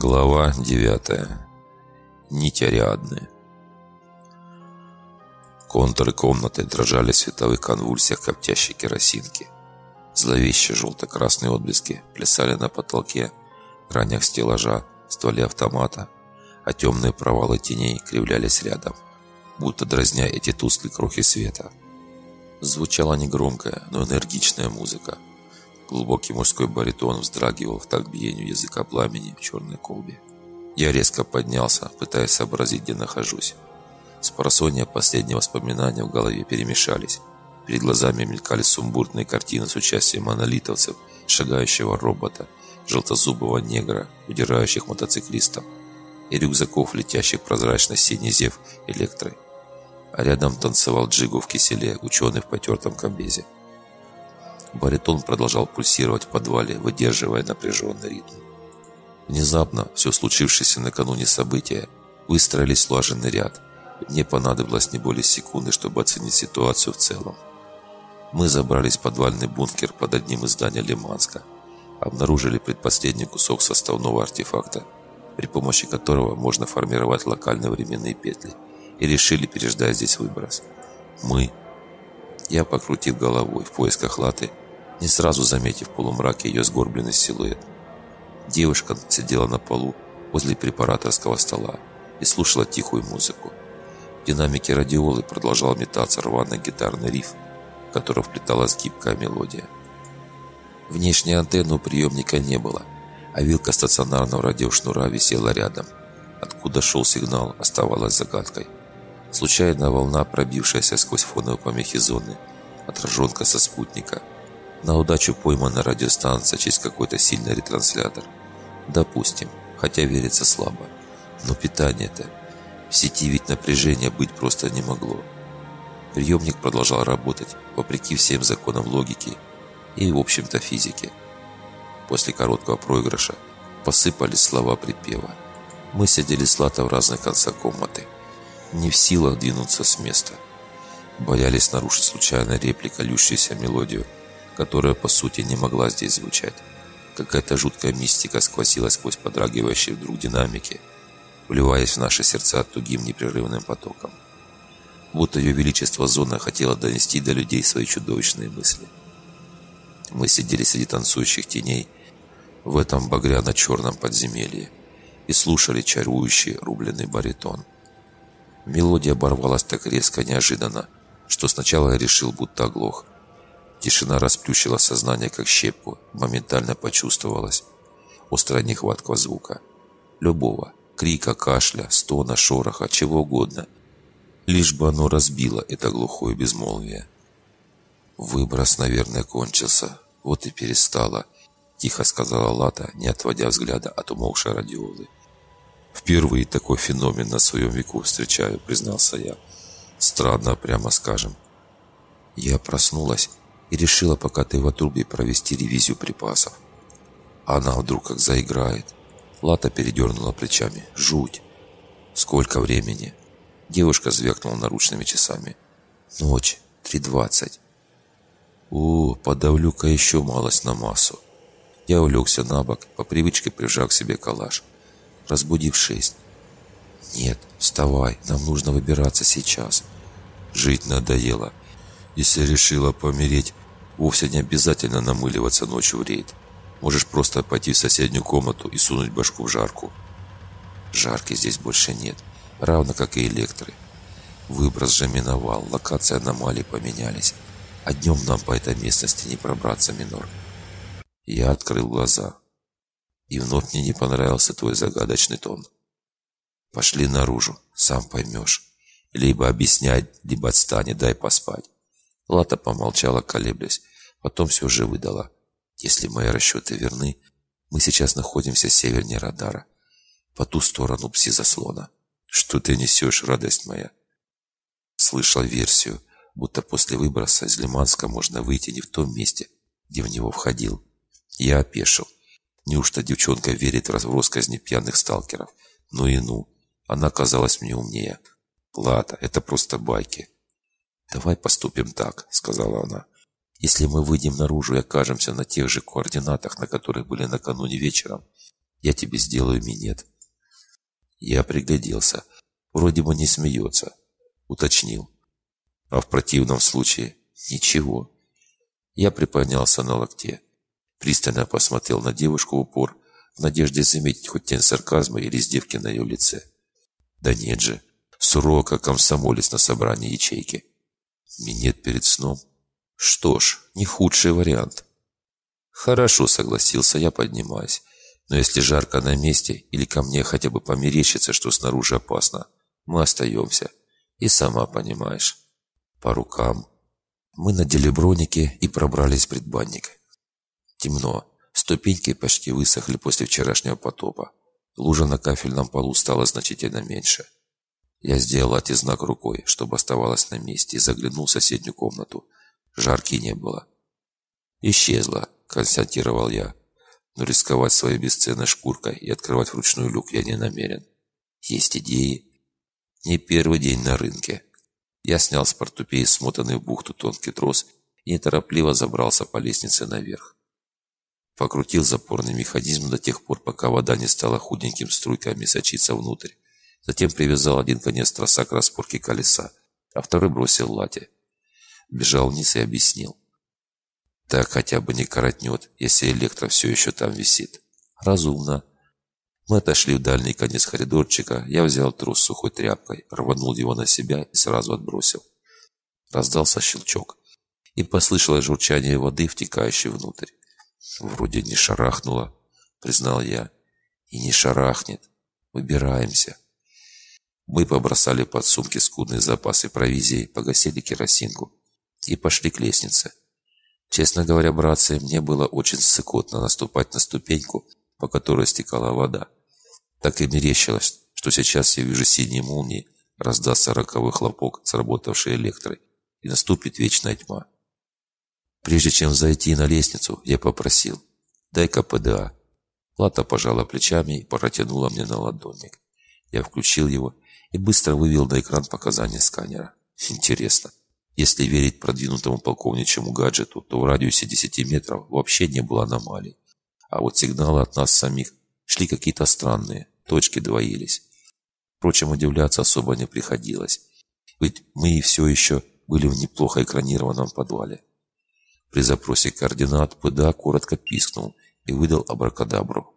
Глава 9. Нить Ариадны. Контуры комнаты дрожали в световых конвульсиях коптящей керосинки. Зловещие желто-красные отблески плясали на потолке, гранях стеллажа, стволе автомата, а темные провалы теней кривлялись рядом, будто дразня эти тусклые крохи света. Звучала негромкая, но энергичная музыка. Глубокий мужской баритон вздрагивал в такт биению языка пламени в черной колбе. Я резко поднялся, пытаясь сообразить, где нахожусь. Спросонья последние воспоминания в голове перемешались. Перед глазами мелькали сумбурные картины с участием монолитовцев, шагающего робота, желтозубого негра, удирающих мотоциклистов, и рюкзаков, летящих прозрачно-синий зев электрой. А рядом танцевал Джигу в киселе, ученый в потертом комбезе. Баритон продолжал пульсировать в подвале, выдерживая напряженный ритм. Внезапно все случившееся накануне события выстроились в слаженный ряд. Мне понадобилось не более секунды, чтобы оценить ситуацию в целом. Мы забрались в подвальный бункер под одним из зданий Лиманска, обнаружили предпоследний кусок составного артефакта, при помощи которого можно формировать локальные временные петли, и решили переждать здесь выброс. Я покрутил головой в поисках Латы, не сразу заметив в полумраке ее сгорбленный силуэт. Девушка сидела на полу возле препараторского стола и слушала тихую музыку. В динамике радиолы продолжал метаться рваный гитарный риф, в который вплеталась гибкая мелодия. Внешней антенны у приемника не было, а вилка стационарного радиошнура висела рядом. Откуда шел сигнал, оставалась загадкой. Случайная волна, пробившаяся сквозь фоновые помехи зоны, отраженка со спутника. На удачу поймана радиостанция через какой-то сильный ретранслятор. Допустим, хотя верится слабо. Но питание-то... В сети ведь напряжения быть просто не могло. Приемник продолжал работать, вопреки всем законам логики и, в общем-то, физики. После короткого проигрыша посыпались слова припева. Мы сидели с Латой в разных концах комнаты, не в силах двинуться с места. Боялись нарушить случайно реплика, льющуюся мелодию, которая, по сути, не могла здесь звучать. Какая-то жуткая мистика сквозила сквозь подрагивающие вдруг динамики, вливаясь в наши сердца тугим непрерывным потоком. Будто ее величество зона хотела донести до людей свои чудовищные мысли. Мы сидели среди танцующих теней в этом багряно-черном подземелье и слушали чарующий рубленый баритон. Мелодия оборвалась так резко, неожиданно, что сначала я решил, будто оглох. Тишина расплющила сознание, как щепку, моментально почувствовалась острая нехватка звука. Любого. Крика, кашля, стона, шороха, чего угодно. Лишь бы оно разбило это глухое безмолвие. Выброс, наверное, кончился. Вот и перестало, тихо сказала Лата, не отводя взгляда от умолкшей радиолы. Впервые такой феномен на своем веку встречаю, признался я. Странно, прямо скажем. Я проснулась и решила, пока ты в отрубе, провести ревизию припасов. Она вдруг как заиграет. Лата передернула плечами. Жуть. Сколько времени? Девушка звякнула наручными часами. Ночь. 3:20. Подавлю-ка еще малость на массу. Я улегся на бок, по привычке прижав к себе калаш. Разбуди в 6. Нет, вставай, нам нужно выбираться сейчас. Жить надоело. Если решила помереть, вовсе не обязательно намыливаться ночью в рейд. Можешь просто пойти в соседнюю комнату и сунуть башку в жарку. Жарки здесь больше нет, равно как и электры. Выброс же миновал, локации аномалий поменялись. А днем нам по этой местности не пробраться, минор. Я открыл глаза. И вновь мне не понравился твой загадочный тон. Пошли наружу, сам поймешь. Либо объяснять, либо отстань, дай поспать. Лата помолчала, колеблясь, потом все же выдала. Если мои расчеты верны, мы сейчас находимся севернее радара, по ту сторону пси-заслона. Что ты несешь, радость моя? Слышал версию, будто после выброса из Лиманска можно выйти не в том месте, где в него входил. Я опешил. Неужто девчонка верит в россказни пьяных сталкеров? Ну, она казалась мне умнее. Лата, это просто байки. Давай поступим так, сказала она. Если мы выйдем наружу и окажемся на тех же координатах, на которых были накануне вечером, Я тебе сделаю минет». Я пригляделся. Вроде бы не смеется. Уточнил. А в противном случае ничего. Я приподнялся на локте. Пристально посмотрел на девушку в упор, в надежде заметить хоть тень сарказма или издевки на ее лице. Да нет же. Сурово, как комсомолец на собрании ячейки. Минет перед сном. Что ж, не худший вариант. Хорошо, согласился я, поднимаясь. Но если жарко на месте, или ко мне хотя бы померещится, что снаружи опасно, мы остаемся. И сама понимаешь. По рукам. Мы надели броники и пробрались в предбанник. Темно. Ступеньки почти высохли после вчерашнего потопа. Лужа на кафельном полу стала значительно меньше. Я сделал знак рукой, чтобы оставалась на месте, и заглянул в соседнюю комнату. Жарки не было. «Исчезла», — констатировал я. Но рисковать своей бесценной шкуркой и открывать вручную люк я не намерен. Есть идеи. Не первый день на рынке. Я снял с портупеи смотанный в бухту тонкий трос и неторопливо забрался по лестнице наверх. Покрутил запорный механизм до тех пор, пока вода не стала худеньким струйками сочиться внутрь. Затем привязал один конец троса к распорке колеса, а второй бросил в лате. Бежал вниз и объяснил. Так хотя бы не коротнет, если электро все еще там висит. Разумно. Мы отошли в дальний конец коридорчика. Я взял трос сухой тряпкой, рванул его на себя и сразу отбросил. Раздался щелчок, и послышалось журчание воды, втекающей внутрь. Вроде не шарахнуло, признал я. И не шарахнет. Выбираемся. Мы побросали под сумки скудные запасы провизии, погасили керосинку и пошли к лестнице. Честно говоря, братцы, мне было очень ссыкотно наступать на ступеньку, по которой стекала вода. Так и мерещилось, что сейчас я вижу синие молнии, раздастся роковой хлопок, сработавший электрой, и наступит вечная тьма. Прежде чем зайти на лестницу, я попросил: «Дай-ка ПДА». Лата пожала плечами и протянула мне на ладонник. Я включил его и быстро вывел на экран показания сканера. Интересно. Если верить продвинутому полковничьему гаджету, то в радиусе 10 метров вообще не было аномалий. А вот сигналы от нас самих шли какие-то странные, точки двоились. Впрочем, удивляться особо не приходилось, ведь мы и все еще были в неплохо экранированном подвале. При запросе координат ПДА коротко пискнул и выдал абракадабру.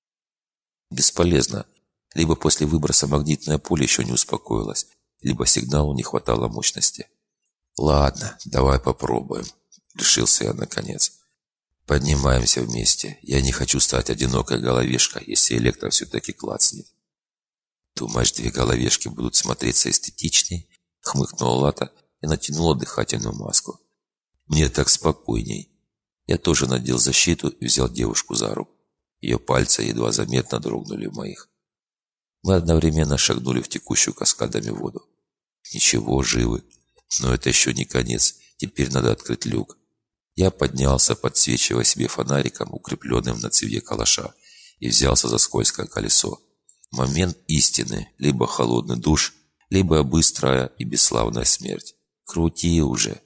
Бесполезно. Либо после выброса магнитное поле еще не успокоилось, либо сигналу не хватало мощности. «Ладно, давай попробуем», — решился я наконец. «Поднимаемся вместе. Я не хочу стать одинокой головешкой, если электро все-таки клацнет». «Думаешь, две головешки будут смотреться эстетичней?» — хмыкнула Лата и натянула дыхательную маску. «Мне так спокойней». Я тоже надел защиту и взял девушку за руку. Ее пальцы едва заметно дрогнули в моих. Мы одновременно шагнули в текущую каскадами воду. «Ничего, живы. Но это еще не конец. Теперь надо открыть люк». Я поднялся, подсвечивая себе фонариком, укрепленным на цевье калаша, и взялся за скользкое колесо. Момент истины. Либо холодный душ, либо быстрая и бесславная смерть. Крути уже.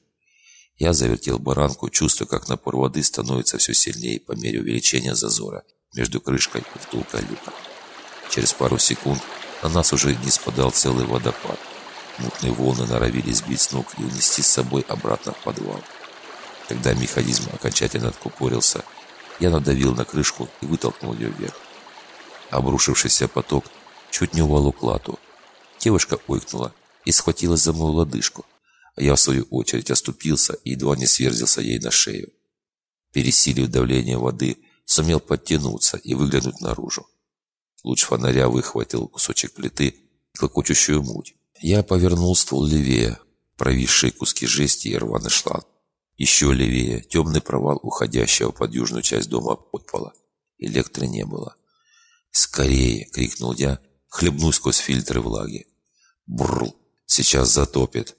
Я завертел баранку, чувствуя, как напор воды становится все сильнее по мере увеличения зазора между крышкой и втулкой люка. Через пару секунд на нас уже не спадал целый водопад. Мутные волны норовили сбить с ног и унести с собой обратно в подвал. Когда механизм окончательно откупорился, я надавил на крышку и вытолкнул ее вверх. Обрушившийся поток чуть не уволок Лату. Девушка ойкнула и схватилась за мою лодыжку, а я в свою очередь оступился и едва не сверзился ей на шею. Пересилив давление воды, сумел подтянуться и выглянуть наружу. Луч фонаря выхватил кусочек плиты и клокочущую муть. Я повернул ствол левее, провисшие куски жести и рваный шланг. Еще левее темный провал уходящего под южную часть дома подпола. Электро не было. «Скорее!» — крикнул я, хлебнув сквозь фильтры влаги. «Бррр! Сейчас затопит!»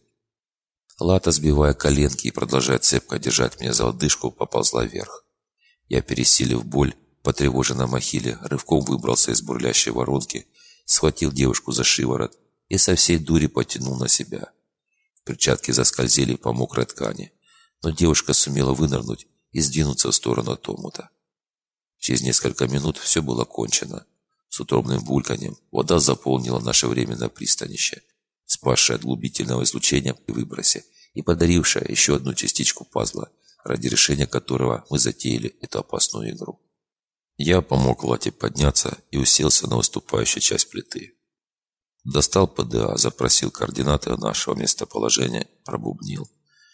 Лата, сбивая коленки и продолжая цепко держать меня за лодыжку, поползла вверх. Я, пересилив боль, потревоженно махиле, рывком выбрался из бурлящей воронки, схватил девушку за шиворот и со всей дури потянул на себя. Перчатки заскользили по мокрой ткани, но девушка сумела вынырнуть и сдвинуться в сторону от омута. Через несколько минут все было кончено. С утробным бульканьем вода заполнила наше временное пристанище, спасшее от глубительного излучения при выбросе и подарившая еще одну частичку пазла, ради решения которого мы затеяли эту опасную игру. Я помог Лате подняться и уселся на выступающую часть плиты. Достал ПДА, запросил координаты нашего местоположения, пробубнил.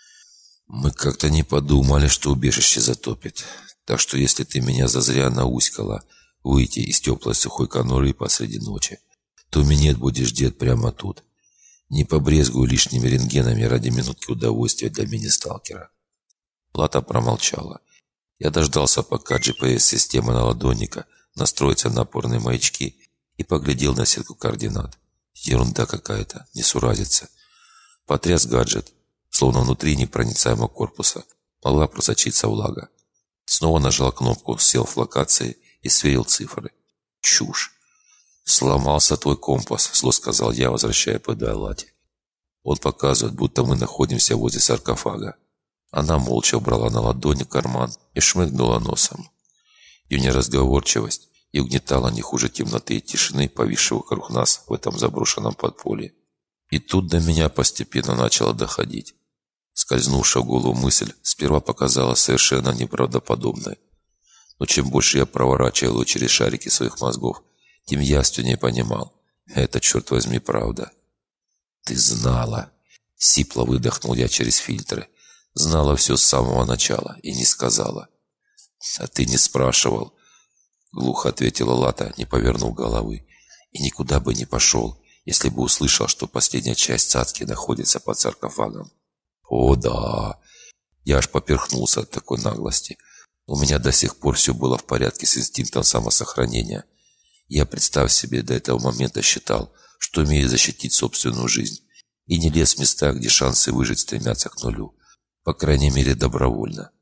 Мы как-то не подумали, что убежище затопит. Так что если ты меня зазря науськала выйти из теплой сухой конуры посреди ночи, то минет будешь дед прямо тут. Не побрезгую лишними рентгенами ради минутки удовольствия для мини-сталкера. Лата промолчала. Я дождался, пока GPS-система наладонника настроится на опорные маячки, и поглядел на сетку координат. Ерунда какая-то, несуразица. Потряс гаджет, словно внутри непроницаемого корпуса могла просочиться влага. Снова нажал кнопку селф-локации и сверил цифры. Чушь. «Сломался твой компас», — зло сказал я, возвращая ПДА Лате. Он показывает, будто мы находимся возле саркофага. Она молча убрала на ладони карман и шмыгнула носом. Ее неразговорчивость и угнетала не хуже темноты и тишины, повисшей вокруг нас в этом заброшенном подполье. И тут до меня постепенно начало доходить. Скользнувшая в голову мысль сперва показалась совершенно неправдоподобной. Но чем больше я проворачивал ее через шарики своих мозгов, тем явственнее понимал. Это, черт возьми, правда. «Ты знала!» — сипло выдохнул я через фильтры. «Знала все с самого начала и не сказала». «А ты не спрашивал», — глухо ответила Лата, не повернув головы. «И никуда бы не пошел, если бы услышал, что последняя часть цацки находится под саркофагом». «О, да!» Я аж поперхнулся от такой наглости. У меня до сих пор все было в порядке с инстинктом самосохранения. Я, представь себе, до этого момента считал, что умею защитить собственную жизнь, и не лез в места, где шансы выжить стремятся к нулю. По крайней мере, добровольно.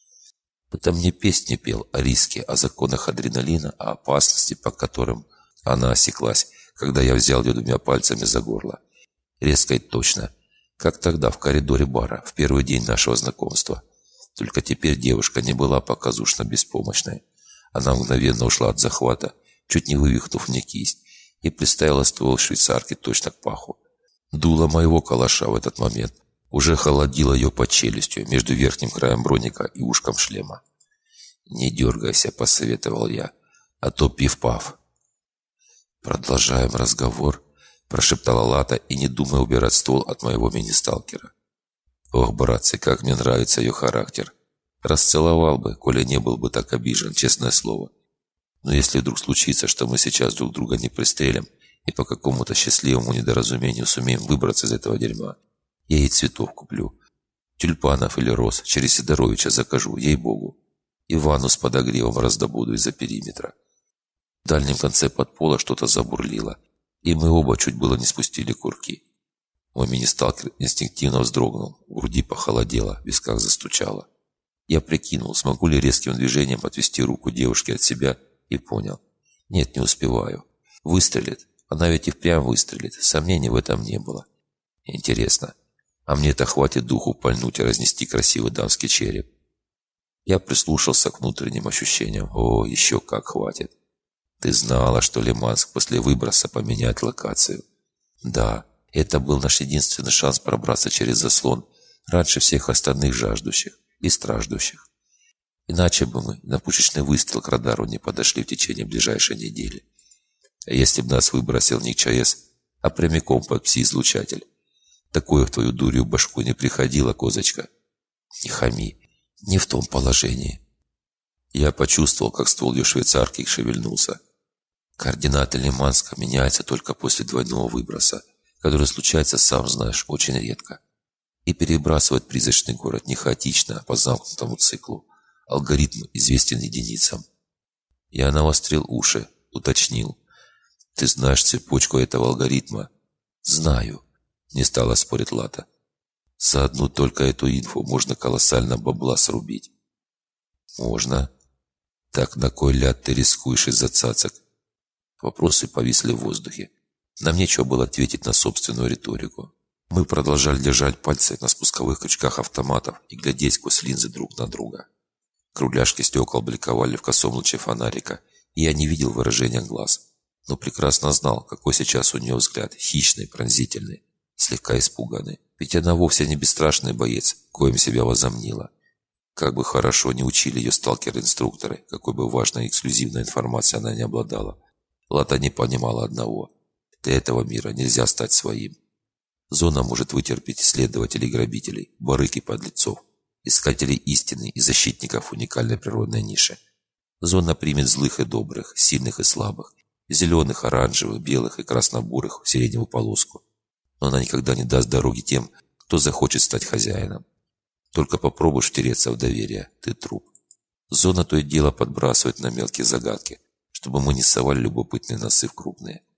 Это мне песни пел о риске, о законах адреналина, о опасности, по которым она осеклась, когда я взял ее двумя пальцами за горло. Резко и точно, как тогда в коридоре бара, в первый день нашего знакомства. Только теперь девушка не была показушно беспомощной. Она мгновенно ушла от захвата, чуть не вывихнув мне кисть, и приставила ствол швейцарки точно к паху. Дуло моего калаша в этот момент уже холодило ее под челюстью, между верхним краем броника и ушком шлема. «Не дергайся», — посоветовал я, — «а то пиф-паф». «Продолжаем разговор», — прошептала Лата, и не думая убирать ствол от моего мини-сталкера. Ох, братцы, как мне нравится ее характер. Расцеловал бы, коли не был бы так обижен, честное слово. Но если вдруг случится, что мы сейчас друг друга не пристрелим и по какому-то счастливому недоразумению сумеем выбраться из этого дерьма, я ей цветов куплю. Тюльпанов или роз через Сидоровича закажу, ей-богу. И ванну с подогревом раздобуду из-за периметра. В дальнем конце подпола что-то забурлило, и мы оба чуть было не спустили курки. Мой мини-сталкер инстинктивно вздрогнул, в груди похолодело, в висках застучало. Я прикинул, смогу ли резким движением отвести руку девушки от себя, и понял. Нет, не успеваю. Выстрелит. Она ведь и впрямь выстрелит. Сомнений в этом не было. Интересно, а мне-то хватит духу пальнуть и разнести красивый дамский череп? Я прислушался к внутренним ощущениям. О, еще как хватит. Ты знала, что Лиманск после выброса поменяет локацию? Да, это был наш единственный шанс пробраться через заслон раньше всех остальных жаждущих и страждущих. Иначе бы мы на пушечный выстрел к радару не подошли в течение ближайшей недели. А если бы нас выбросил не ЧАЭС, а прямиком под пси-излучатель? Такое в твою дурью башку не приходило, козочка? Не хами, не в том положении. Я почувствовал, как ствол ее швейцарки шевельнулся. Координаты Лиманска меняются только после двойного выброса, который случается, сам знаешь, очень редко. И перебрасывать призрачный город не хаотично, а по замкнутому циклу. Алгоритм известен единицам. Я навострил уши, уточнил. Ты знаешь цепочку этого алгоритма? Знаю, не стала спорить Лата. За одну только эту инфу можно колоссально бабла срубить. Можно. Так на кой ляд ты рискуешь из-за цацок? Вопросы повисли в воздухе. Нам нечего было ответить на собственную риторику. Мы продолжали держать пальцы на спусковых крючках автоматов и глядеть сквозь линзы друг на друга. Кругляшки стекол бликовали в косом луче фонарика, и я не видел выражения глаз, но прекрасно знал, какой сейчас у нее взгляд, хищный, пронзительный, слегка испуганный. Ведь она вовсе не бесстрашный боец, коим себя возомнила. Как бы хорошо не учили ее сталкеры-инструкторы, какой бы важной и эксклюзивной информацией она не обладала. Лата не понимала одного: для этого мира нельзя стать своим. Зона может вытерпеть исследователей и грабителей, барыг и подлецов, искателей истины и защитников уникальной природной ниши. Зона примет злых и добрых, сильных и слабых, зеленых, оранжевых, белых и краснобурых в сиреневую полоску. Но она никогда не даст дороги тем, кто захочет стать хозяином. Только попробуешь втереться в доверие, ты труп. Зона то и дело подбрасывает на мелкие загадки, чтобы мы не совали любопытные носы в крупные.